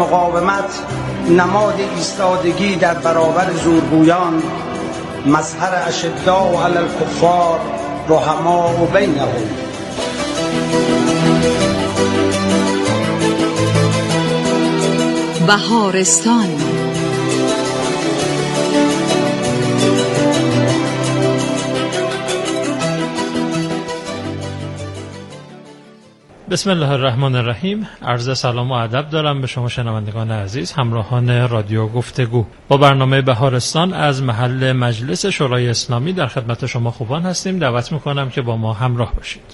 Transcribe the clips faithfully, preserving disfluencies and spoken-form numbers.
مقاومت نماد ایستادگی در برابر زورگویان، مظهر اشداء علی الکفار رحماء بینهم. بهارستان. بسم الله الرحمن الرحیم. عرض سلام و ادب دارم به شما شنوندگان عزیز، همراهان رادیو گفتگو. با برنامه بهارستان از محل مجلس شورای اسلامی در خدمت شما خوبان هستیم. دعوت میکنم که با ما همراه باشید.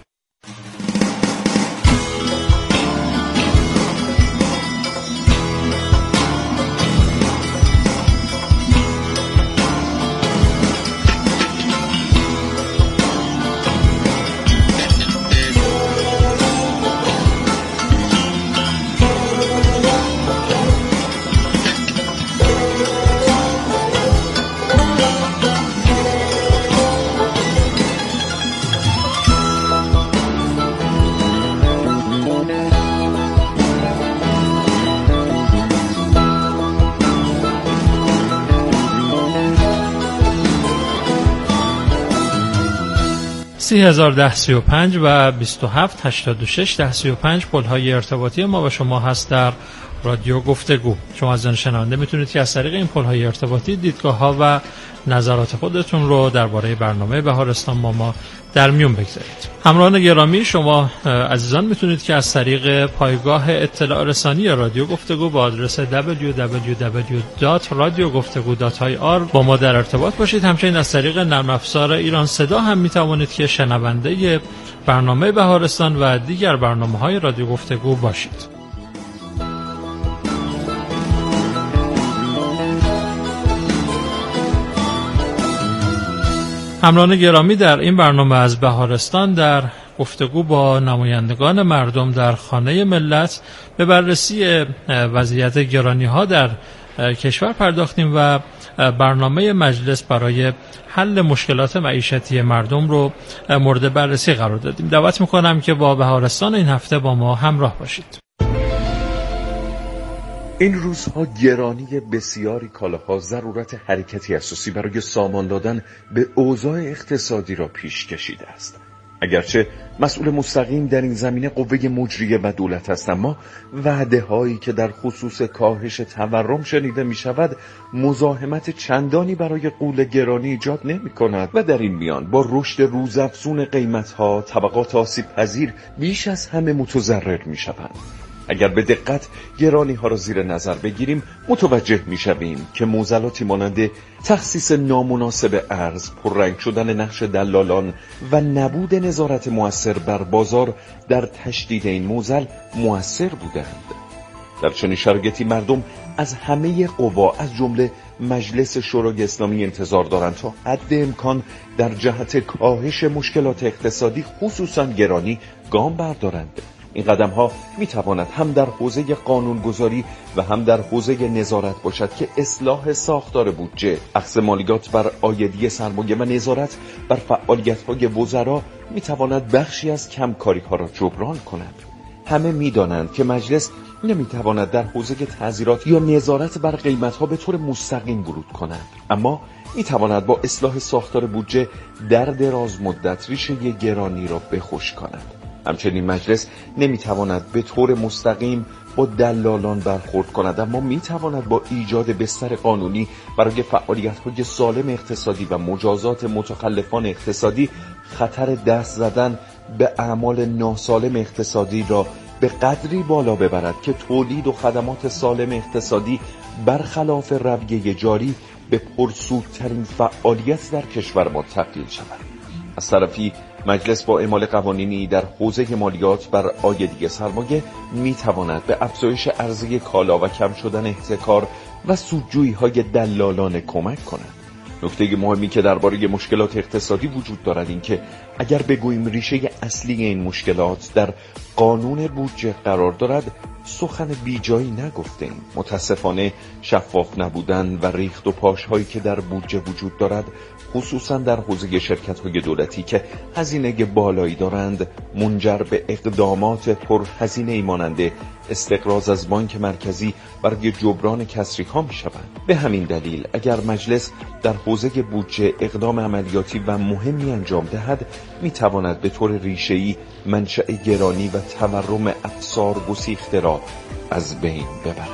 سی هزار ده سی و پنج و بیست و هفت هشتاد و شش ده سی و پنج پل‌های ارتباطی ما و شما هست در رادیو گفتگو. شما از شنونده میتونید که از طریق این پل‌های ارتباطی دیدگاه‌ها و نظرات خودتون رو درباره برنامه بهارستان با ما در میون بگذارید. همراهان گرامی، شما عزیزان میتونید که از طریق پایگاه اطلاع رسانی رادیو گفتگو با آدرس دبلیو دبلیو دبلیو دات رادیو گفتگو دات آی آر با ما در ارتباط باشید. همچنین از طریق نرم افزار ایران صدا هم میتوانید که شنونده برنامه بهارستان و دیگر برنامه‌های رادیو گفتگو باشید. همراهان گرامی، در این برنامه از بهارستان در گفتگو با نمایندگان مردم در خانه ملت به بررسی وضعیت گرانی‌ها در کشور پرداختیم و برنامه مجلس برای حل مشکلات معیشتی مردم رو مورد بررسی قرار دادیم. دعوت میکنم که با بهارستان این هفته با ما همراه باشید. این روزها گرانی بسیاری کالاها ضرورت حرکتی اساسی برای سامان دادن به اوضاع اقتصادی را پیش کشیده است. اگرچه مسئول مستقیم در این زمینه قوه مجریه و دولت است، اما وعده هایی که در خصوص کاهش تورم شنیده می شود مزاحمت چندانی برای غول گرانی ایجاد نمی کند و در این میان با رشد روزافزون قیمت ها طبقات آسیب پذیر بیش از همه متضرر می شوند. اگر به دقت گرانی ها را زیر نظر بگیریم متوجه می شویم که معضلاتی مانند تخصیص نامناسب ارز، پررنگ شدن نقش دلالان و نبود نظارت مؤثر بر بازار در تشدید این معضل مؤثر بودند. در چنین شرایطی مردم از همه قوا از جمله مجلس شورای اسلامی انتظار دارند تا حد امکان در جهت کاهش مشکلات اقتصادی خصوصا گرانی گام بردارند. این قدم ها می تواند هم در حوزه قانونگذاری و هم در حوزه نظارت باشد که اصلاح ساختار بودجه، اخذ مالیات بر عایدی سرمایه و نظارت بر فعالیت های وزرا می تواند بخشی از کمکاری ها را جبران کند. همه می دانند که مجلس نمی تواند در حوزه تعزیرات یا نظارت بر قیمت ها به طور مستقیم ورود کند، اما می تواند با اصلاح ساختار بودجه در دراز مدت ریشه گرانی را بخشک کند. همچنین مجلس نمیتواند به طور مستقیم با دلالان برخورد کند، اما میتواند با ایجاد بستر قانونی برای فعالیت‌های سالم اقتصادی و مجازات متخلفان اقتصادی خطر دست زدن به اعمال ناسالم اقتصادی را به قدری بالا ببرد که تولید و خدمات سالم اقتصادی برخلاف رویه جاری به پرسودترین فعالیت در کشور ما تبدیل شود. از طرفی مجلس با اعمال قوانینی در حوزه مالیات بر عایدی سرمایه میتواند به افزایش عرضه کالا و کم شدن احتکار و سودجویی های دلالان کمک کند. نکته مهمی که درباره مشکلات اقتصادی وجود دارد این که اگر بگوییم ریشه اصلی این مشکلات در قانون بودجه قرار دارد سخن بیجایی نگفته ایم. متاسفانه شفاف نبودن و ریخت و پاش هایی که در بودجه وجود دارد، خصوصا در حوزه شرکت های دولتی که هزینه بالایی دارند، منجر به اقدامات پرهزینه مانند استقراض از بانک مرکزی برای جبران کسری ها می شوند. به همین دلیل اگر مجلس در حوزه بودجه اقدام عملیاتی و مهمی انجام دهد، می تواند به طور ریشه‌ای منشأ گرانی و تورم افسار گسیخته را از بین ببرد.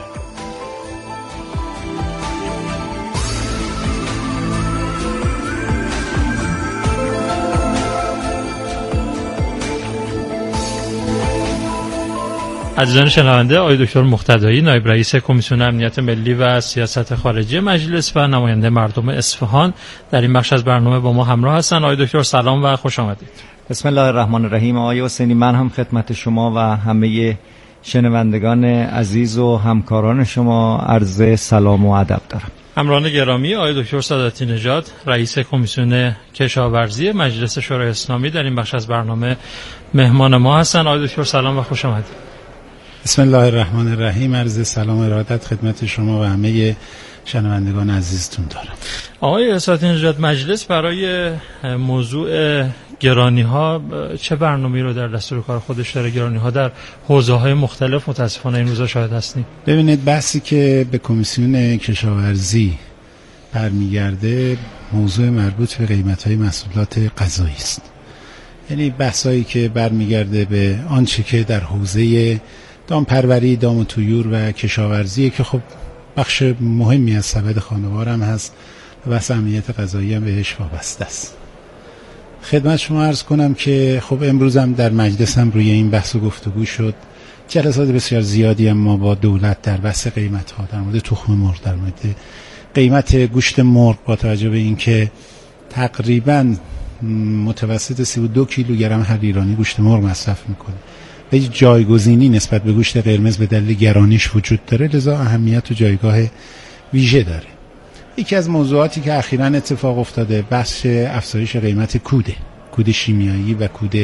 عزیزان شنونده، آقای دکتر مقتدایی، نایب رئیس کمیسیون امنیت ملی و سیاست خارجی مجلس و نماینده مردم اصفهان در این بخش از برنامه با ما همراه هستند. آقای دکتر سلام و خوش آمدید. بسم الله الرحمن الرحیم. آقای حسینی، من هم خدمت شما و همه شنوندگان عزیز و همکاران شما عرض سلام و ادب دارم. همراهان گرامی، آقای دکتر ساداتی نژاد، رئیس کمیسیون کشاورزی مجلس شورای اسلامی در این بخش از برنامه مهمان ما هستند. آقای دکتر سلام و خوش آمدید. بسم الله الرحمن الرحیم. عرض سلام و ارادت خدمت شما و همه شنوندگان عزیزتون دارم. آقای ساداتی نژاد، مجلس برای موضوع گرانی ها چه برنامه‌ای رو در دستور کار خودش داره؟ گرانی ها در حوزه های مختلف متاسفانه این روزا شاهد هستیم. ببینید، بحثی که به کمیسیون کشاورزی برمیگرده موضوع مربوط به قیمت های محصولات غذایی است. یعنی بحثایی که برمیگرده به آنچه که در حوزه دامپروری، دام و طیور و کشاورزی که خب بخش مهمی از سبد خانوار هم هست و بحث امنیت غذایی هم بهش وابسته است. خدمت شما عرض کنم که خب امروز هم در مجلس هم روی این بحث و گفتگو شد. جلسات بسیار زیادی هم ما با دولت در بحث قیمت ها، در مورد تخم مرغ، در مورد قیمت گوشت مرغ، با توجه به اینکه تقریباً متوسط سی و دو کیلوگرم هر ایرانی گوشت مرغ مصرف میکنه و هیچ جایگزینی نسبت به گوشت قرمز به دلیل گرانیش وجود داره، لذا اهمیت و جایگاه ویژه داره. یکی از موضوعاتی که اخیراً اتفاق افتاده بحث افزایش قیمت کوده، کود شیمیایی و کود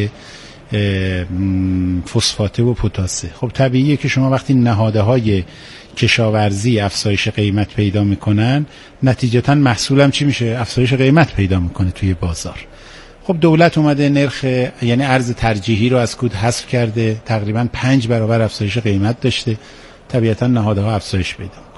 فسفاته و پتاسه. خب طبیعیه که شما وقتی نهاده های کشاورزی افزایش قیمت پیدا میکنن، نتیجتاً محصولم چی میشه؟ افزایش قیمت پیدا میکنه توی بازار. خب دولت اومده نرخ، یعنی ارز ترجیحی رو از کود حذف کرده، تقریباً پنج برابر افزایش قیمت داشته، طبیعتاً نهاده ها افزایش پیدا میکنه.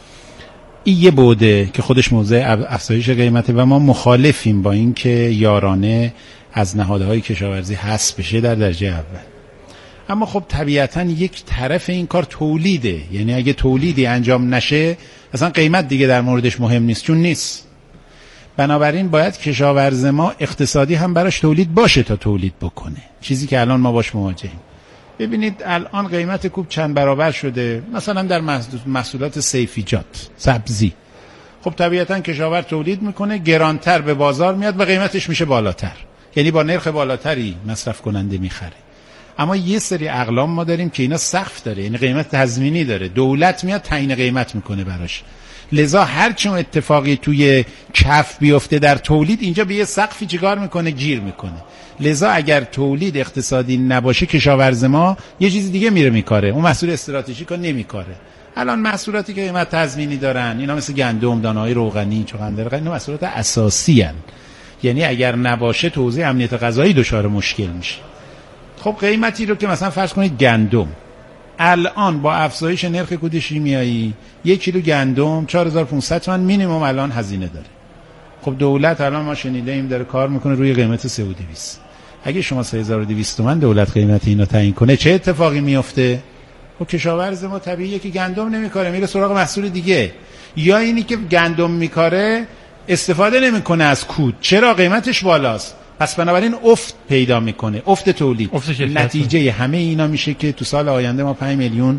این یه بوده که خودش موضوع افزایش قیمته و ما مخالفیم با این که یارانه از نهاده های کشاورزی حذف بشه در درجه اول. اما خب طبیعتاً یک طرف این کار تولیده، یعنی اگه تولیدی انجام نشه اصلا قیمت دیگه در موردش مهم نیست، چون نیست. بنابراین باید کشاورز ما اقتصادی هم براش تولید باشه تا تولید بکنه، چیزی که الان ما باش مواجهیم. ببینید الان قیمت کوب چند برابر شده، مثلا در محصولات سیفیجات، سبزی. خب طبیعتاً کشاورز تولید میکنه، گرانتر به بازار میاد و قیمتش میشه بالاتر، یعنی با نرخ بالاتری مصرف کننده میخره. اما یه سری اقلام ما داریم که اینا سقف داره، یعنی قیمت تضمینی داره، دولت میاد تعیین قیمت میکنه براش. لذا هر چون اتفاقی توی کف بیفته در تولید، اینجا به یه سقفی چیکار میکنه؟ گیر میکنه. لذا اگر تولید اقتصادی نباشه، کشاورز ما یه چیز دیگه میره میکاره، اون محصول استراتژیک رو نمیکاره. الان محصولاتی که قیمت تضمینی دارن، اینا مثل گندم، دانه‌های روغنی، چغندر، اینا محصولات اساسی هستند. یعنی اگر نباشه توزیع امنیت غذایی دچار مشکل میشه. خب قیمتی رو که مثلا فرض کنید گندم الان با افزایش نرخ کود شیمیایی یک کیلو گندم چهار هزار و پانصد تومان مینیمم الان هزینه داره. خب دولت الان ما شنیده ایم داره کار میکنه روی قیمت سه هزار و دویست. اگه شما سه هزار و دویست تومان دولت قیمت اینو تعیین کنه، چه اتفاقی میفته؟ خب کشاورز ما طبیعیه که گندم نمیکاره، میره سراغ محصول دیگه. یا اینی که گندم میکاره استفاده نمیکنه از کود، چرا؟ قیمتش بالاست. پس بنابراین افت پیدا میکنه، افت تولید. افت نتیجه همه اینا میشه که تو سال آینده ما پنج میلیون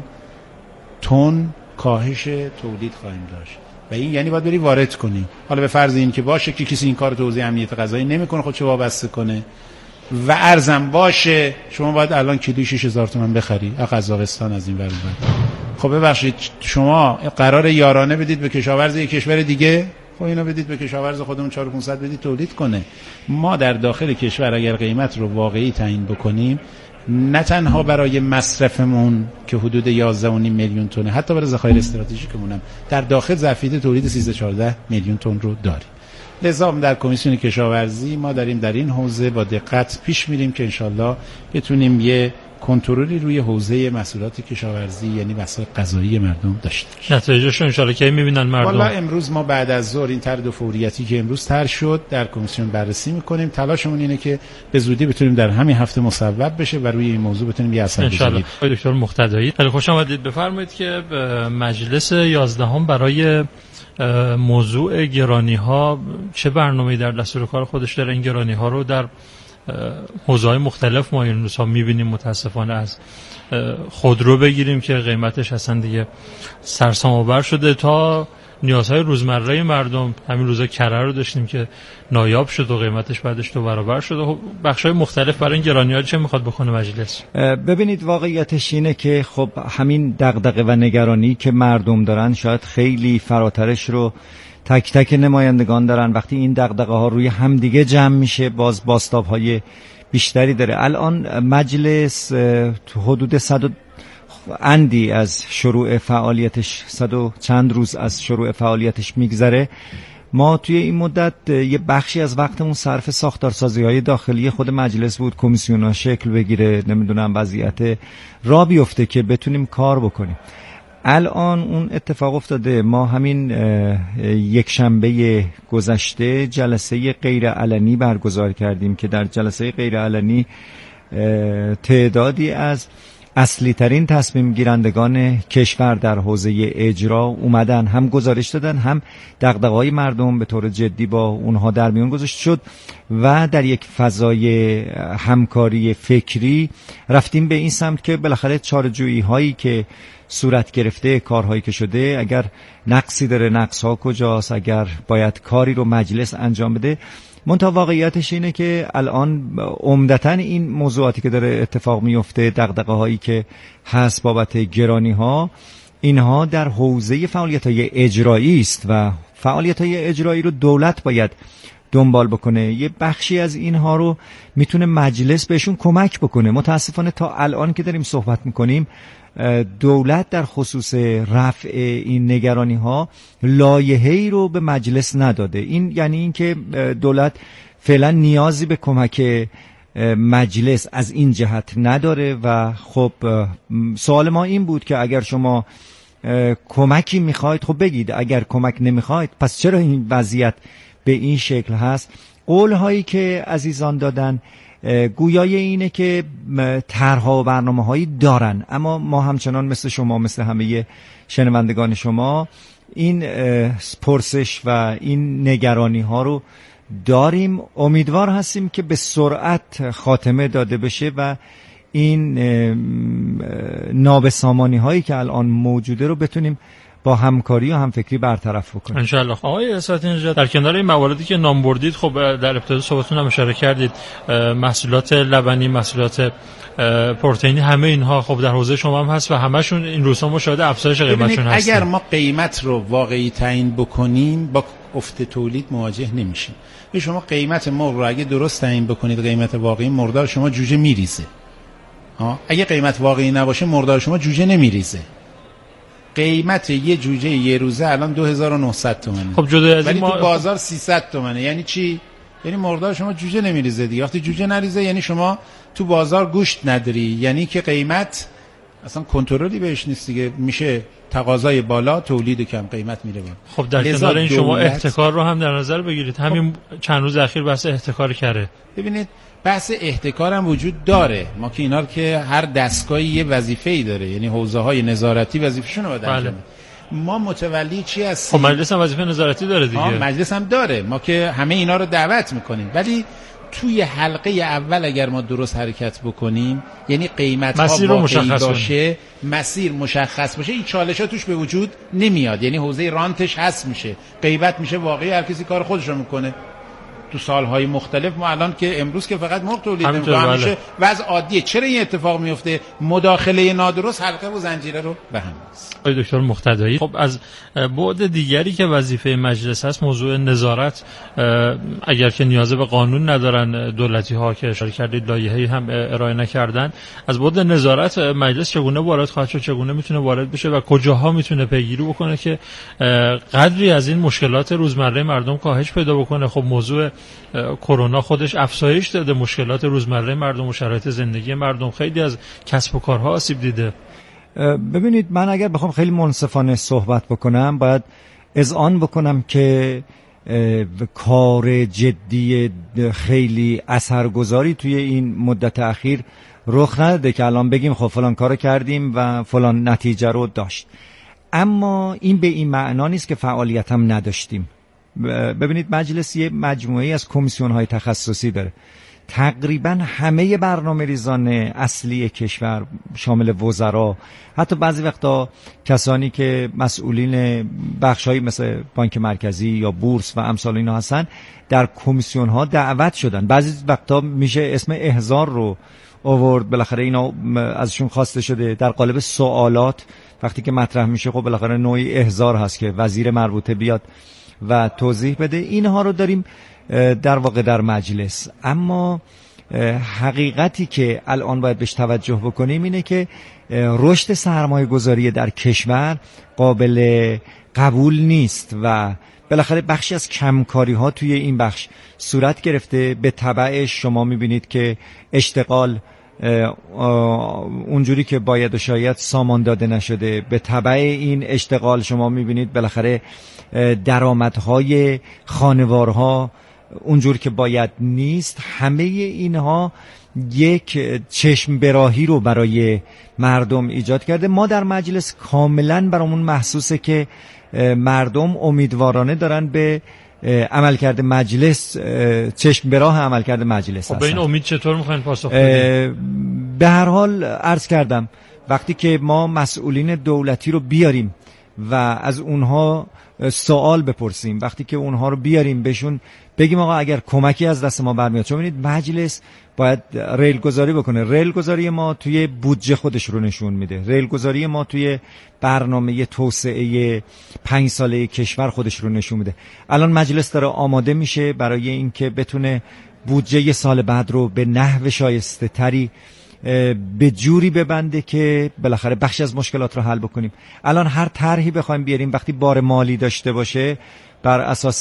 تن کاهش تولید خواهیم داشت و این یعنی باید بری وارد کنی. حالا به فرض این که باشه که کسی این کار توزیع امنیت غذایی نمیکنه، خودش وابسته کنه و ارزم باشه، شما باید الان کیلوی شش هزار تومان بخری از قزاقستان، از این ور اون. خب ببخشید شما قرار یارانه بدید به کشاورز یک کشور دیگه، خب اینا بدید به کشاورز خودمون چهار هزار و پانصد بدید تولید کنه. ما در داخل کشور اگر قیمت رو واقعی تعیین بکنیم، نه تنها برای مصرفمون که حدود یازده و نیم میلیون تونه، حتی برای ذخایر استراتژیکمون هم در داخل ظرفیت تولید سیزده چهارده میلیون تن رو داریم. لذا در کمیسیون کشاورزی ما داریم در این حوزه با دقت پیش میریم که انشالله بتونیم یه کنترلی روی حوزه محصولات کشاورزی یعنی مسائل غذایی مردم داشته باشیم. نتایجش ان شاءالله کی میبینن مردم؟ والا امروز ما بعد از ظهر این طرح دو فوریتی که امروز طرح شد در کمیسیون بررسی میکنیم. تلاشمون اینه که به زودی بتونیم در همین هفته مصوب بشه و روی این موضوع بتونیم یه اثرگذاری ان شاءالله. دکتر مقتدایی خیلی خوش آمدید. بفرمایید که مجلس یازدهم برای موضوع گرانی ها چه برنامه‌ای در دستور کار خودش داره؟ این گرانی ها رو در حوزه‌های مختلف ما این روزها می‌بینیم. متاسفانه از خودرو بگیریم که قیمتش اصلا دیگه سرسام‌آور شده تا نیازهای روزمره مردم. همین روزا کره رو داشتیم که نایاب شد و قیمتش بعدش دو برابر شد. و بخش‌های مختلف برای این گرانی‌ها چه می‌خواد بکنه مجلس؟ ببینید واقعیتش اینه که خب همین دغدغه و نگرانی که مردم دارن شاید خیلی فراترش رو تک تک نمایندگان دارن. وقتی این دغدغه ها روی هم دیگه جمع میشه باز بازتاب های بیشتری داره. الان مجلس تو حدود صد اندی از شروع فعالیتش، صد و چند روز از شروع فعالیتش میگذره. ما توی این مدت یه بخشی از وقتمون صرف ساختارسازی های داخلی خود مجلس بود، کمیسیون ها شکل بگیره، نمیدونم وضعیت را بیفته که بتونیم کار بکنیم. الان اون اتفاق افتاده. ما همین یک شنبه گذشته جلسه غیر علنی برگزار کردیم که در جلسه غیر علنی تعدادی از اصلی ترین تصمیم گیرندگان کشور در حوزه اجرا اومدن، هم گزارش دادن، هم دغدغه‌های مردم به طور جدی با اونها در میون گذاشته شد و در یک فضای همکاری فکری رفتیم به این سمت که بالاخره چاره‌جویی هایی که صورت گرفته، کارهایی که شده، اگر نقصی داره نقص‌ها کجاست، اگر باید کاری رو مجلس انجام بده. منتها واقعیتش اینه که الان عمدتاً این موضوعاتی که داره اتفاق میفته، دغدغه هایی که هست بابت گرانی ها، اینها در حوزه فعالیت های اجرایی است و فعالیت های اجرایی رو دولت باید دنبال بکنه. یه بخشی از اینها رو میتونه مجلس بهشون کمک بکنه. متاسفانه تا الان که داریم صحبت میکنیم دولت در خصوص رفع این نگرانی ها لایحه‌ای رو به مجلس نداده. این یعنی این که دولت فعلا نیازی به کمک مجلس از این جهت نداره و خب سوال ما این بود که اگر شما کمکی میخواید خب بگید، اگر کمک نمیخواید پس چرا این وضعیت به این شکل هست؟ قول هایی که عزیزان دادن گویای اینه که طرح‌ها و برنامه‌هایی دارن، اما ما همچنان مثل شما، مثل همه شنوندگان شما، این پرسش و این نگرانی ها رو داریم. امیدوار هستیم که به سرعت خاتمه داده بشه و این نابسامانی هایی که الان موجوده رو بتونیم با همکاری و همفکری برطرف بکنیم ان شاء الله. آقای اساتی نژاد، در کنار این مواردی که نام بردید، خب در ابتدا صحبتتون هم اشاره کردید محصولات لبنی، محصولات پروتئینی، همه اینها خب در حوزه شما هم هست و همشون این روزها ما شاهد افزایش قیمتشون هستیم. اگر ما قیمت رو واقعی تعیین بکنیم با افت تولید مواجه نمیشیم. به شما قیمت مرغ رو اگه درست تعیین بکنید، قیمت واقعی مردار شما جوجه میریزه. ها، اگه قیمت واقعی نباشه مردار شما جوجه نمیریزه. قیمت یه جوجه یه روزه الان دو هزار و نهصد تومنه. خب جدا از ولی ما تو بازار سیصد تومنه. یعنی چی؟ یعنی مردار شما جوجه نمیریزه دیگه. وقتی جوجه نریزه یعنی شما تو بازار گوشت نداری، یعنی که قیمت اصلا کنترلی بهش نیست دیگه. میشه تقاضای بالا، تولید کم، قیمت میره بالا. خب در کنار این شما احتکار رو هم در نظر بگیرید. همین خب چند روز اخیر بحث احتکار کره. ببینید بحث احتکار هم وجود داره. ما که اینا که هر دستگاهی یه وظیفه‌ای داره، یعنی حوزه‌های نظارتی وظیفه‌شون رو باید انجام بدن. ما متولی چی هستیم؟ خب مجلس هم وظیفه نظارتی داره دیگه. مجلس هم داره. ما که همه اینا رو دعوت میکنیم، ولی توی حلقه اول اگر ما درست حرکت بکنیم، یعنی قیمت ها واقعی باشه، مسیر مشخص باشه، این چالش ها توش به وجود نمیاد. یعنی حوزه رانتش هست میشه، قیمت میشه واقعی، هر کسی کار خودش رو میکنه. تو سالهای مختلف ما الان که امروز که فقط مرغ تولید همینطور نمی‌کنیم، بله. همیشه وضع عادیه. چرا این اتفاق میفته؟ مداخله نادرست حلقه و زنجیره رو به هم می‌زنه. آقای دکتر مقتدایی، خب از بعد دیگری که وظیفه مجلس هست موضوع نظارت، اگر که نیاز به قانون ندارن دولتی ها که اشاره کردید لایحه‌ای هم ارائه نکردن، از بعد نظارت مجلس چگونه وارد خواهد شد، چگونه میتونه وارد بشه و کجاها میتونه پیگیری بکنه که قدری از این مشکلات روزمره مردم کاهش پیدا بکنه؟ خب موضوع کرونا خودش افزایش داده مشکلات روزمره مردم و شرایط زندگی مردم، خیلی از کسب و کارها آسیب دیده. ببینید، من اگر بخوام خیلی منصفانه صحبت بکنم باید اذعان بکنم که کار جدی خیلی اثرگذاری توی این مدت اخیر رخ نداده که الان بگیم خب فلان کارو کردیم و فلان نتیجه رو داشت. اما این به این معنا نیست که فعالیت هم نداشتیم. ببینید، مجلس یه مجموعه از کمیسیون های تخصصی داره. تقریبا همه برنامه ریزان اصلی کشور شامل وزرا، حتی بعضی وقتا کسانی که مسئولین بخشایی مثل بانک مرکزی یا بورس و امثال اینا هستن، در کمیسیون ها دعوت شدن. بعضی وقتا میشه اسم احضار رو آورد، بالاخره اینا ازشون خواسته شده در قالب سوالات وقتی که مطرح میشه، خب بالاخره نوعی احضار هست که وزیر مربوطه بیاد و توضیح بده. اینها رو داریم در واقع در مجلس. اما حقیقتی که الان باید بهش توجه بکنیم اینه که رشد سرمایه گذاری در کشور قابل قبول نیست و بالاخره بخشی از کمکاری ها توی این بخش صورت گرفته. به تبعش شما میبینید که اشتغال اونجوری که باید و شاید سامان داده نشده. به تبع این اشتغال شما میبینید بالاخره درآمدهای خانوارها اونجور که باید نیست. همه اینها یک چشم براهی رو برای مردم ایجاد کرده. ما در مجلس کاملا برامون محسوسه که مردم امیدوارانه دارن به عملکرد مجلس، چشم به راه عملکرد مجلس. خب به این امید چطور میخواین پاسخ بدید؟ به هر حال عرض کردم وقتی که ما مسئولین دولتی رو بیاریم و از اونها سوال بپرسیم، وقتی که اونها رو بیاریم بهشون بگیم آقا اگر کمکی از دست ما برمیاد، چون ببینید مجلس باید ریل گذاری بکنه. ریل گذاری ما توی بودجه خودش رو نشون میده. ریل گذاری ما توی برنامه توسعه پنج ساله کشور خودش رو نشون میده. الان مجلس داره آماده میشه برای اینکه بتونه بودجه سال بعد رو به نحو شایسته تری به جوری ببنده که بالاخره بخش از مشکلات رو حل بکنیم. الان هر طرحی بخوایم بیاریم وقتی بار مالی داشته باشه بر اساس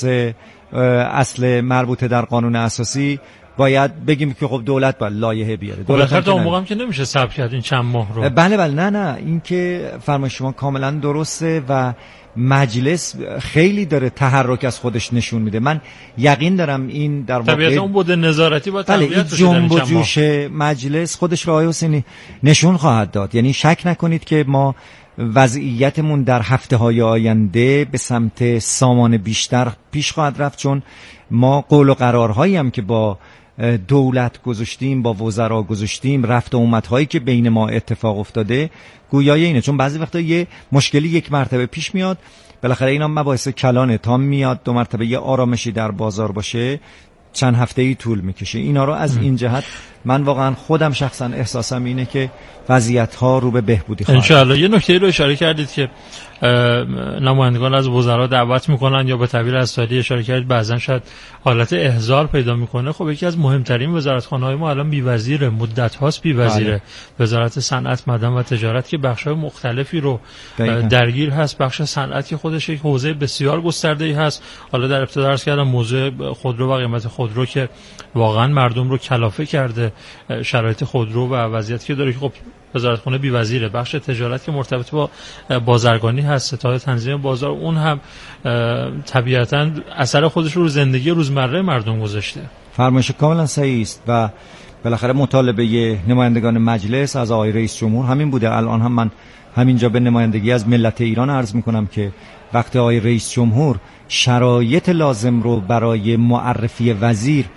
اصل مربوطه در قانون اساسی باید بگیم که خب دولت باید لایحه بیاره. دولت تا اون موقع هم که نمیشه صبر کرد این چند ماه رو. بله بله نه نه این که فرمایش شما کاملا درسته و مجلس خیلی داره تحرک از خودش نشون میده. من یقین دارم این در واقع طبیعتا اون بود نظارتی با تقویت بشه. جنب و جوش مجلس خودش رو آقای حسینی نشون خواهد داد. یعنی شک نکنید که ما وضعیتمون در هفته های آینده به سمت سامان بیشتر پیش خواهد رفت، چون ما قول و قرارهایی هم که با دولت گذاشتیم، با وزرا گذاشتیم، رفت و اومدهایی که بین ما اتفاق افتاده گویای اینه. چون بعضی وقتا یه مشکلی یک مرتبه پیش میاد، بالاخره اینا مباحث کلانه، تا میاد دو مرتبه یه آرامشی در بازار باشه چند هفته‌ای طول میکشه. اینا رو از این جهت من واقعا خودم شخصا احساسم اینه که وضعیت‌ها رو به بهبودی خواهد. انشاءالله. یه نکته رو اشاره کردید که نمایندگان از وزرا دعوت میکنن یا به تعبیر اسالی اشاره کردید بعضن شاید حالت احضار پیدا میکنه. خب یکی از مهمترین وزارتخانه‌های ما الان بی‌وزیره، مدت هاست بی‌وزیره. وزارت صنعت، معدن و تجارت که بخش‌های مختلفی رو درگیر هست. بخش صنعت که خودش یک حوزه بسیار گسترده‌ای هست. حالا در ابتدا عرض کردم موضوع خودرو و قیمت خودرو که واقعا مردم رو کلافه کرده، شرایط خودرو و وضعیتی که داره که خب وزارتخانه بی‌وزیره. بخش تجارت که مرتبط با بازرگانی هست، ستاد تنظیم بازار، اون هم طبیعتاً اثر خودش رو زندگی روزمره مردم گذاشته. فرمایش کاملا صحیح است و بالاخره مطالبه نمایندگان مجلس از آقای رئیس جمهور همین بوده. الان هم من همینجا به نمایندگی از ملت ایران عرض میکنم که وقتی آقای رئیس جمهور شرایط لازم رو برای معرفی وزیر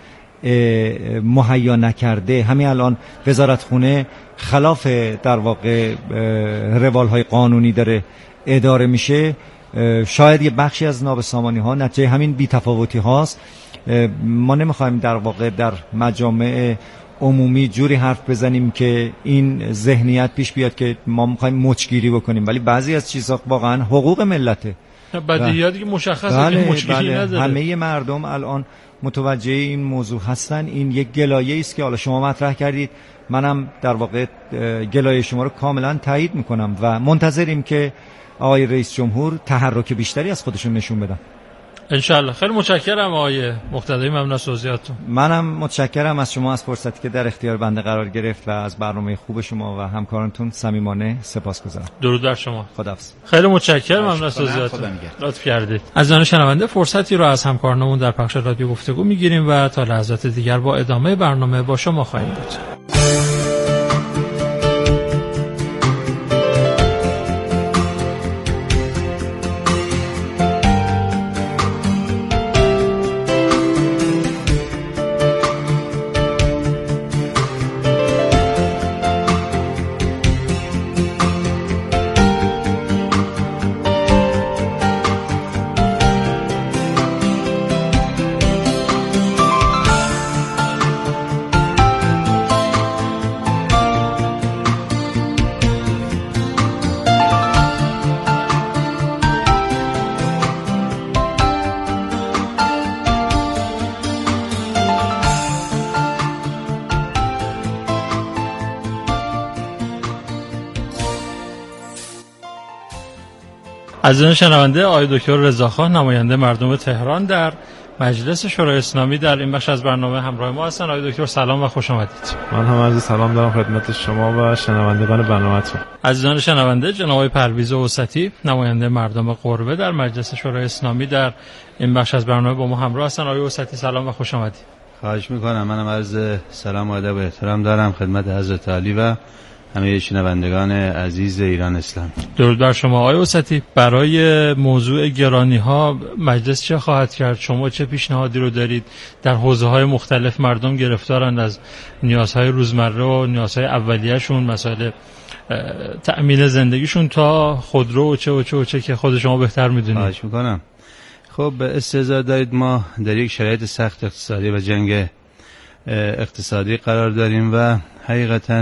مهیا نکرده، همین الان وزارتخونه خلاف در واقع روالهای قانونی داره اداره میشه، شاید یه بخشی از نابسامانی ها نتیجه همین بی‌تفاوتی هاست ما نمیخوایم در واقع در مجامع عمومی جوری حرف بزنیم که این ذهنیت پیش بیاد که ما میخوایم مچگیری بکنیم، ولی بعضی از چیزها واقعا حقوق ملته. بدیهیاتی که مشخصه بله که مچگیری بله. نداره. همه مردم الان متوجه این موضوع هستن. این یک گلایه است که حالا شما مطرح کردید، منم در واقع گلایه شما رو کاملا تایید میکنم و منتظریم که آقای رئیس جمهور تحرک بیشتری از خودشون نشون بدن. انشالله. خیلی متشکرم آقای مقتدی، ممنون از توضیحاتتون. منم متشکرم از شما، از فرصتی که در اختیار بنده قرار گرفت و از برنامه خوب شما و همکارانتون صمیمانه سپاسگزارم. درود بر شما. خداحافظ. خیلی متشکرم، ممنون از توضیحاتتون. لطف کردید. از آن شنونده فرصتی رو از همکارانمون در پخش رادیو گفتگو میگیریم و تا لحظات دیگر با ادامه برنامه با شما خواهیم بود. عزیزان شنونده، آقای دکتر رضاخان نماینده مردم تهران در مجلس شورای اسلامی در این بخش از برنامه همراه ما هستند. آقای دکتر سلام و خوش آمدید. من هم عرض سلام دارم خدمت شما و شنوندگان برنامه‌تون. عزیزان شنونده، جناب آقای پرویز اوسطی نماینده مردم قربه در مجلس شورای اسلامی در این بخش از برنامه با ما همراه هستند. آقای اوسطی سلام و خوش آمدید. خواهش میکنم. منم عرض سلام و ادب و احترام دارم خدمت حضرت علی و همه شنوندگان عزیز ایران اسلام. درود بر شما. آقای اوسطی، برای موضوع گرانی ها مجلس چه خواهد کرد؟ شما چه پیشنهادی رو دارید؟ در حوزه های مختلف مردم گرفتارند از نیازهای روزمره و نیازهای اولیه‌شون، مسائل تأمین زندگیشون تا خودرو و چه و چه و چه که خود شما بهتر میدونید. خواهش میکنم. خب استعداد دارید، ما در یک شرایط سخت اقتصادی و جنگ اقتصادی قرار داریم و حقیقتاً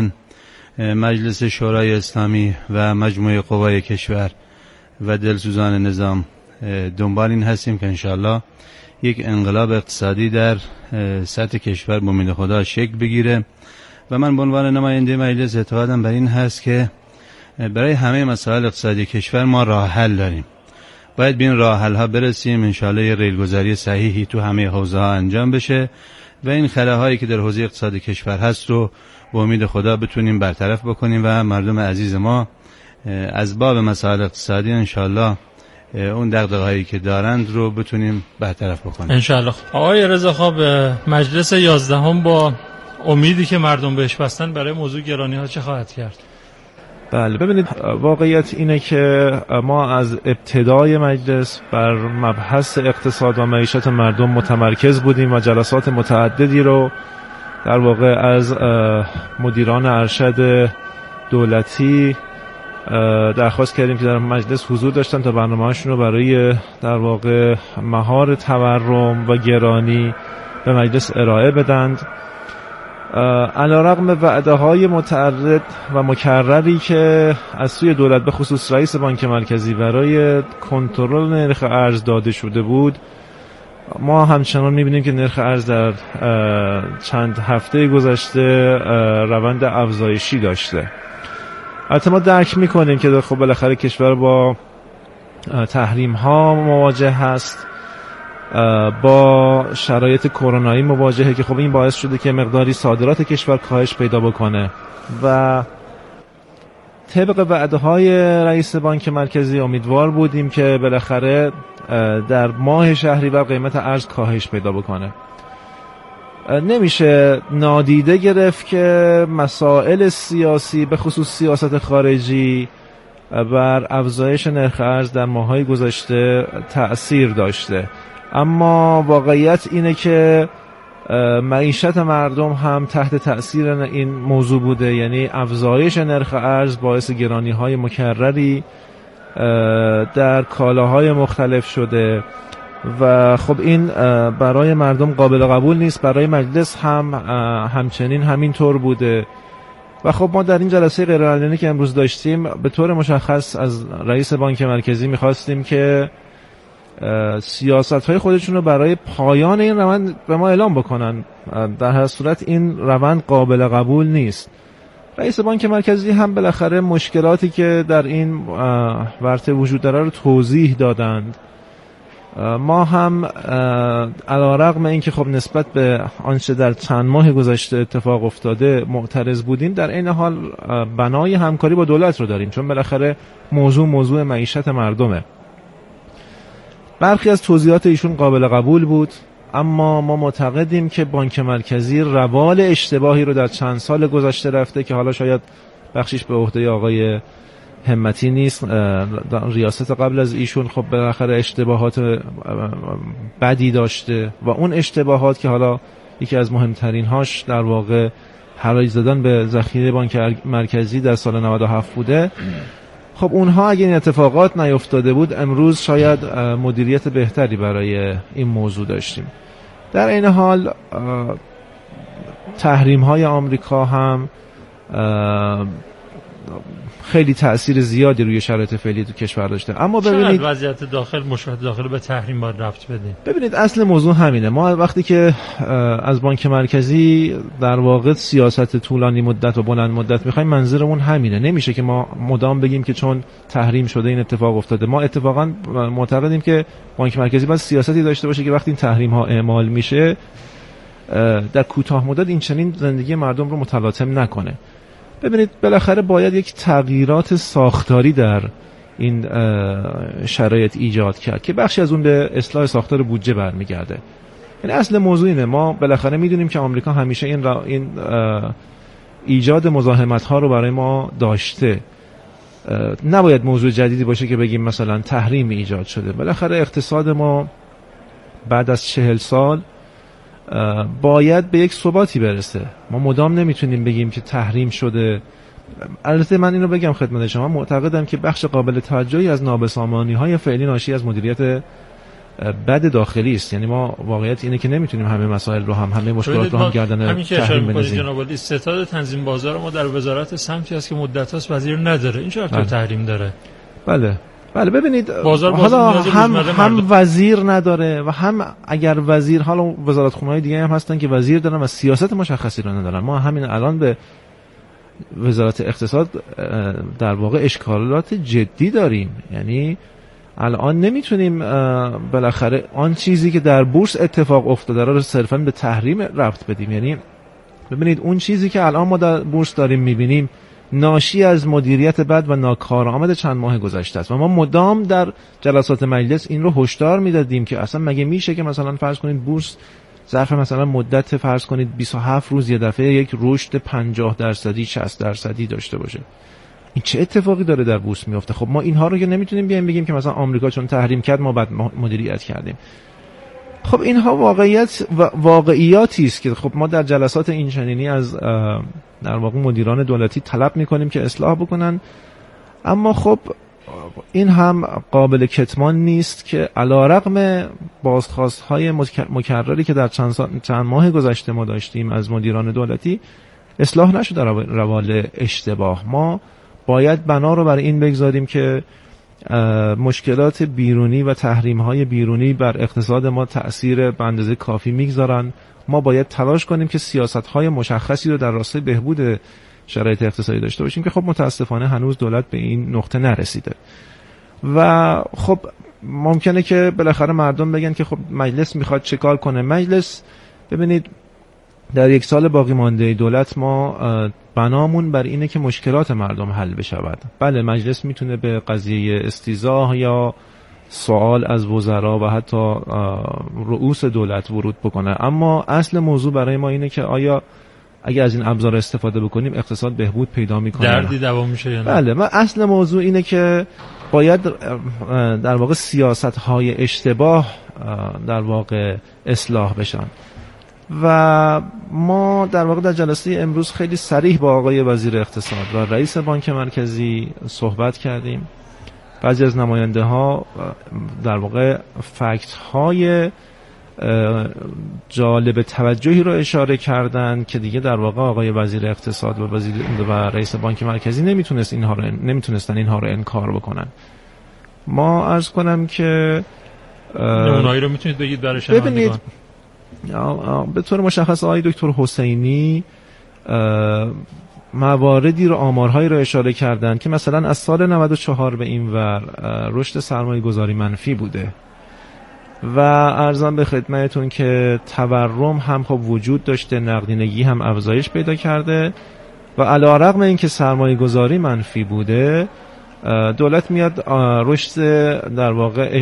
مجلس شورای اسلامی و مجموعه قوای کشور و دلسوزان نظام دنبال این هستیم که انشاءالله یک انقلاب اقتصادی در سطح کشور به امید خدا شکل بگیره و من به عنوان نماینده مجلس اعتقادم بر این هست که برای همه مسائل اقتصادی کشور ما راه حل داریم. باید به این راه حل ها برسیم. انشاءالله یه ریلگذاری صحیحی تو همه حوزه ها انجام بشه و این خلاهایی که در حوزه اقتصادی کشور هست رو با امید خدا بتونیم برطرف بکنیم و مردم عزیز ما از باب مسائل اقتصادی انشالله اون دغدغه‌هایی که دارند رو بتونیم برطرف بکنیم انشالله. آقای رضاخان، مجلس یازدهم با امیدی که مردم بهش بستن برای موضوع گرانی ها چه خواهد کرد؟ بله، ببینید واقعیت اینه که ما از ابتدای مجلس بر مبحث اقتصاد و معیشت مردم متمرکز بودیم و جلسات متعددی رو در واقع از مدیران ارشد دولتی درخواست کردیم که در مجلس حضور داشتن تا برنامه‌هاشون رو برای در واقع مهار تورم و گرانی به مجلس ارائه بدند. علیرغم وعده‌های متعدد و مکرری که از سوی دولت به خصوص رئیس بانک مرکزی برای کنترل نرخ ارز داده شده بود، ما همچنان می‌بینیم که نرخ ارز در چند هفته گذشته روند افزایشی داشته. البته ما درک می‌کنیم که خب بالاخره کشور با تحریم‌ها مواجه هست، با شرایط کرونایی مواجهه که خب این باعث شده که مقداری صادرات کشور کاهش پیدا بکنه و طبق وعده‌های رئیس بانک مرکزی امیدوار بودیم که بالاخره در ماه شهریور قیمت ارز کاهش پیدا بکنه. نمیشه نادیده گرفت که مسائل سیاسی به خصوص سیاست خارجی بر افزایش نرخ ارز در ماه‌های گذشته تأثیر داشته، اما واقعیت اینه که معیشت مردم هم تحت تأثیر این موضوع بوده. یعنی افزایش نرخ ارز باعث گرانی‌های مکرری در کالاهای مختلف شده و خب این برای مردم قابل قبول نیست، برای مجلس هم همچنین همینطور بوده. و خب ما در این جلسه غیرعلنی که امروز داشتیم به طور مشخص از رئیس بانک مرکزی می‌خواستیم که سیاست‌های خودشون رو برای پایان این روند به ما اعلام بکنن. در هر صورت این روند قابل قبول نیست. رئیس بانک مرکزی هم بالاخره مشکلاتی که در این ورطه وجود داره رو توضیح دادند. ما هم علی‌رغم اینکه خب نسبت به آنچه در چند ماه گذشته اتفاق افتاده معترض بودیم، در این حال بنای همکاری با دولت رو داریم، چون بالاخره موضوع موضوع معیشت مردمه. برخی از توضیحات ایشون قابل قبول بود، اما ما معتقدیم که بانک مرکزی روال اشتباهی رو در چند سال گذشته رفته که حالا شاید بخشیش به عهده آقای همتی نیست. ریاست قبل از ایشون خب بالاخره اشتباهات بدی داشته و اون اشتباهات که حالا یکی از مهمترین هاش در واقع حرج زدن به ذخیره بانک مرکزی در سال نود و هفت بوده. خب اونها اگه این اتفاقات نیفتاده بود امروز شاید مدیریت بهتری برای این موضوع داشتیم. در این حال تحریم های آمریکا هم خیلی تأثیر زیادی روی شرایط فعلی تو کشور داشته. اما ببینید وضعیت داخل مشکلات داخل به تحریم باید رفت بدیم. ببینید اصل موضوع همینه. ما وقتی که از بانک مرکزی در واقع سیاست طولانی مدت و بلند مدت می‌خوایم، منظورمون همینه. نمیشه که ما مدام بگیم که چون تحریم شده این اتفاق افتاده. ما اتفاقا معتقدیم که بانک مرکزی باید سیاستی داشته باشه که وقتی این تحریم ها اعمال میشه در کوتاه مدت این چنین زندگی مردم رو متلاطم نکنه. ببینید بالاخره باید یک تغییرات ساختاری در این شرایط ایجاد کرد که بخشی از اون به اصلاح ساختار بودجه برمیگرده. یعنی اصل موضوع اینه، ما بالاخره میدونیم که آمریکا همیشه این را این ایجاد مزاحمت ها رو برای ما داشته. نباید موضوع جدیدی باشه که بگیم مثلا تحریم ایجاد شده. بالاخره اقتصاد ما بعد از چهل سال باید به یک ثباتی برسه. ما مدام نمیتونیم بگیم که تحریم شده. البته من اینو بگم خدمت شما، معتقدم که بخش قابل توجهی از نابسامانی فعلی ناشی از مدیریت بد داخلی است. یعنی ما واقعیت اینه که نمیتونیم همه مسائل رو هم همه مشکلات رو هم گردن تحریم بندازیم. جناب عالی، ستاد تنظیم بازار ما در وزارت سمتی است که مدت‌هاست وزیر نداره. این چرا تحریم داره؟ بله بله ببینید بازار حالا هم هم وزیر نداره و هم اگر وزیر، حالا وزارت خونه‌های دیگه هم هستن که وزیر دارن و سیاست مشخصی رو ندارن. ما همین الان به وزارت اقتصاد در واقع اشکالات جدی داریم. یعنی الان نمیتونیم بالاخره آن چیزی که در بورس اتفاق افتاده رو صرفا به تحریم ربط بدیم. یعنی ببینید اون چیزی که الان ما در بورس داریم میبینیم ناشی از مدیریت بد و ناکارآمد چند ماه گذشته است و ما مدام در جلسات مجلس این رو هشدار میدادیم که اصلا مگه میشه که مثلا فرض کنید بورس ظرف مثلا مدت فرض کنید بیست و هفت روز یه دفعه یک رشد پنجاه درصدی شصت درصدی داشته باشه. این چه اتفاقی داره در بورس میفته؟ خب ما اینها رو که نمیتونیم بیایم بگیم که مثلا آمریکا چون تحریم کرد ما بعد مدیریت کردیم. خب اینها واقعیت و واقعیاتی است که خب ما در جلسات این چنینی از در واقع مدیران دولتی طلب میکنیم که اصلاح بکنن، اما خب این هم قابل کتمان نیست که علیرغم بازخواست‌های مکرری که در چند, چند ماه گذشته ما داشتیم از مدیران دولتی اصلاح نشده روال اشتباه. ما باید بنا رو برای این بگذاریم که مشکلات بیرونی و تحریم‌های بیرونی بر اقتصاد ما تأثیر به اندازه کافی میگذارن. ما باید تلاش کنیم که سیاست‌های مشخصی رو در راستای بهبود شرایط اقتصادی داشته باشیم که خب متاسفانه هنوز دولت به این نقطه نرسیده و خب ممکنه که بالاخره مردم بگن که خب مجلس میخواد چه کار کنه. مجلس ببینید در یک سال باقی مانده دولت ما بنامون بر اینه که مشکلات مردم حل بشود. بله مجلس میتونه به قضیه استیضاح یا سوال از وزرا و حتی رؤوس دولت ورود بکنه، اما اصل موضوع برای ما اینه که آیا اگه از این ابزار استفاده بکنیم اقتصاد بهبود پیدا میکنه، دردی دوام میشه یا نه؟ بله، ما اصل موضوع اینه که باید در واقع سیاست های اشتباه در واقع اصلاح بشن و ما در واقع در جلسه امروز خیلی صریح با آقای وزیر اقتصاد و رئیس بانک مرکزی صحبت کردیم بعضی از نماینده ها در واقع فکت های جالب توجهی رو اشاره کردن که دیگه در واقع آقای وزیر اقتصاد و وزیر و رئیس بانک مرکزی نمیتونست اینها رو نمیتونستن اینها رو انکار بکنن. ما عرض کنم که نمونه‌ای رو میتونید بگید برای شنوندگان؟ به طور مشخص آقای دکتر حسینی مواردی رو آمارهایی رو اشاره کردن که مثلا از سال نود و چهار به این ور رشد سرمایه گذاری منفی بوده و عرضم به خدمتتون که تورم هم خب وجود داشته، نقدینگی هم افزایش پیدا کرده و علی‌رغم اینکه سرمایه گذاری منفی بوده دولت میاد رشد در واقع